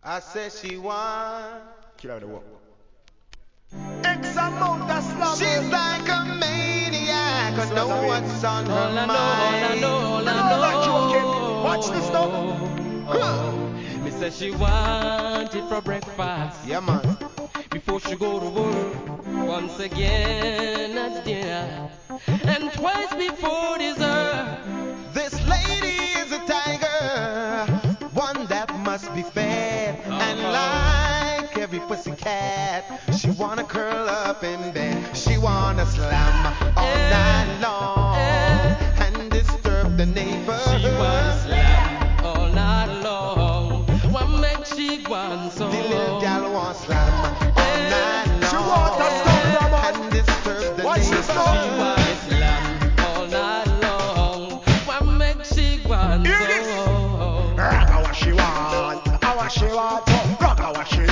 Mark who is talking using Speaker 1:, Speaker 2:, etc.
Speaker 1: I said she want.
Speaker 2: Kill out the work.
Speaker 3: X amount of slamming.
Speaker 1: She's like a maniac. I know what's on her
Speaker 4: All I know,
Speaker 1: mind.
Speaker 4: all I
Speaker 3: You know that joking.
Speaker 4: know.
Speaker 3: Watch this now.
Speaker 4: Me say she want it for breakfast.
Speaker 1: Yeah, man.
Speaker 4: Before she go to work. Once again at dinner. And twice before dessert.
Speaker 1: This lady is a tiger, one that must be fed. And like every pussycat, she wanna curl up in bed. She wanna slam all night long and disturb the neighborhood.
Speaker 4: She want slam all night long. What makes she want so?
Speaker 1: The little gal wants slam all night long.
Speaker 3: She want a slumber man.
Speaker 1: And disturb the
Speaker 3: Watch this
Speaker 4: She
Speaker 1: neighborhood.
Speaker 4: want slam all night long. What makes she want
Speaker 3: Hear
Speaker 4: so?
Speaker 3: this. Rock what she want. What she want. Rock what she